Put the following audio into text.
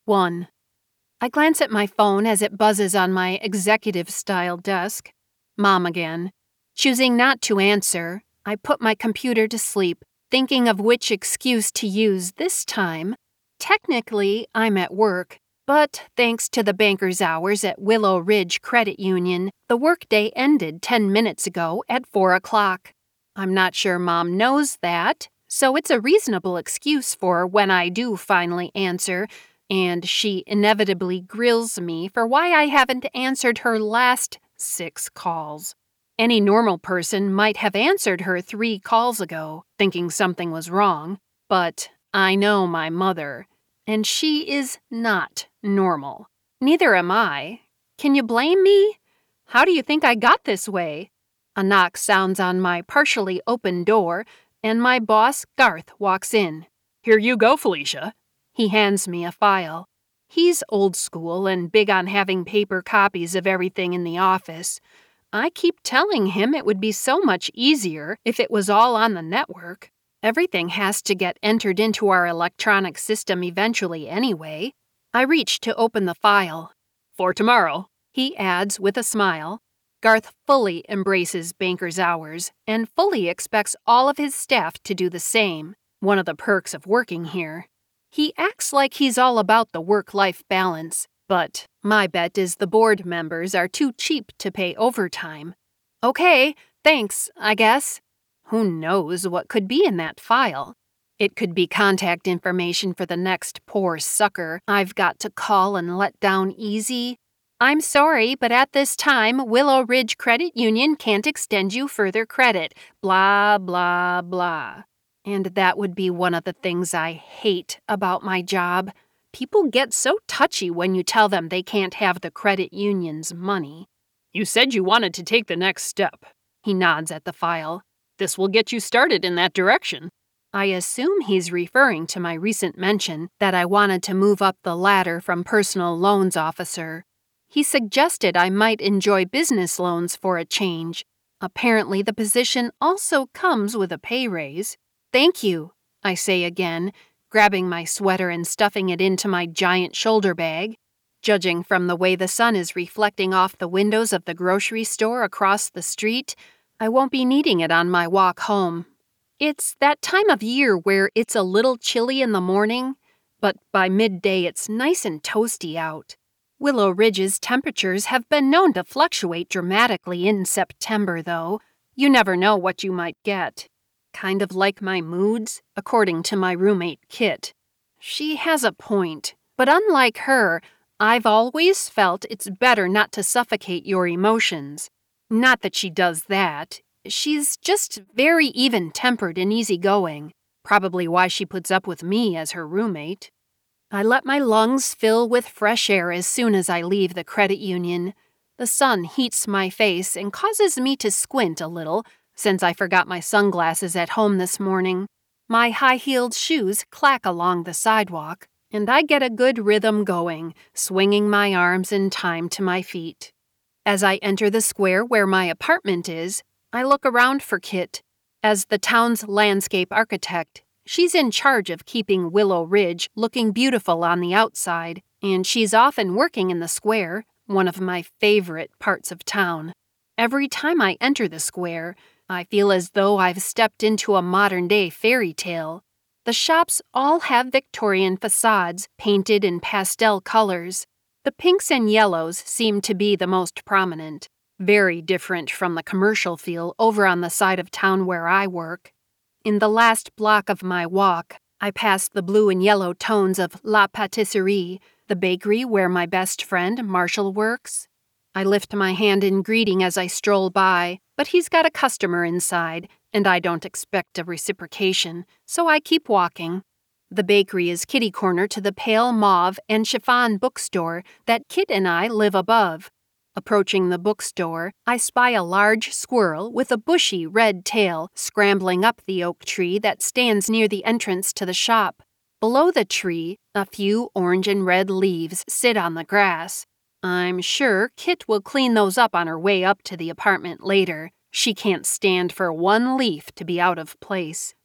1. I glance at my phone as it buzzes on my executive-style desk. Mom again. Choosing not to answer, I put my computer to sleep, thinking of which excuse to use this time. Technically, I'm at work, but thanks to the banker's hours at Willow Ridge Credit Union, the workday ended 10 minutes ago at 4 o'clock. I'm not sure Mom knows that, so it's a reasonable excuse for when I do finally answer, and she inevitably grills me for why I haven't answered her last 6 calls. Any normal person might have answered her 3 calls ago, thinking something was wrong, but I know my mother, and she is not normal. Neither am I. Can you blame me? How do you think I got this way? A knock sounds on my partially open door, and my boss, Garth, walks in. Here you go, Felicia. He hands me a file. He's old school and big on having paper copies of everything in the office. I keep telling him it would be so much easier if it was all on the network. Everything has to get entered into our electronic system eventually anyway. I reach to open the file. For tomorrow, he adds with a smile. Garth fully embraces banker's hours and fully expects all of his staff to do the same, one of the perks of working here. He acts like he's all about the work-life balance, but my bet is the board members are too cheap to pay overtime. Okay, thanks, I guess. Who knows what could be in that file? It could be contact information for the next poor sucker I've got to call and let down easy. I'm sorry, but at this time, Willow Ridge Credit Union can't extend you further credit. Blah, blah, blah. And that would be one of the things I hate about my job. People get so touchy when you tell them they can't have the credit union's money. You said you wanted to take the next step. He nods at the file. This will get you started in that direction. I assume he's referring to my recent mention that I wanted to move up the ladder from personal loans officer. He suggested I might enjoy business loans for a change. Apparently, the position also comes with a pay raise. Thank you, I say again, grabbing my sweater and stuffing it into my giant shoulder bag. Judging from the way the sun is reflecting off the windows of the grocery store across the street, I won't be needing it on my walk home. It's that time of year where it's a little chilly in the morning, but by midday it's nice and toasty out. Willow Ridge's temperatures have been known to fluctuate dramatically in September, though. You never know what you might get. Kind of like my moods, according to my roommate Kit. She has a point, but unlike her, I've always felt it's better not to suffocate your emotions. Not that she does that. She's just very even-tempered and easygoing, probably why she puts up with me as her roommate. I let my lungs fill with fresh air as soon as I leave the credit union. The sun heats my face and causes me to squint a little, since I forgot my sunglasses at home this morning. My high-heeled shoes clack along the sidewalk, and I get a good rhythm going, swinging my arms in time to my feet. As I enter the square where my apartment is, I look around for Kit. As the town's landscape architect, she's in charge of keeping Willow Ridge looking beautiful on the outside, and she's often working in the square, one of my favorite parts of town. Every time I enter the square, I feel as though I've stepped into a modern-day fairy tale. The shops all have Victorian facades painted in pastel colors. The pinks and yellows seem to be the most prominent, very different from the commercial feel over on the side of town where I work. In the last block of my walk, I pass the blue and yellow tones of La Pâtisserie, the bakery where my best friend Marshall works. I lift my hand in greeting as I stroll by, but he's got a customer inside, and I don't expect a reciprocation, so I keep walking. The bakery is kitty-corner to the pale mauve and chiffon bookstore that Kit and I live above. Approaching the bookstore, I spy a large squirrel with a bushy red tail scrambling up the oak tree that stands near the entrance to the shop. Below the tree, a few orange and red leaves sit on the grass. I'm sure Kit will clean those up on her way up to the apartment later. She can't stand for one leaf to be out of place.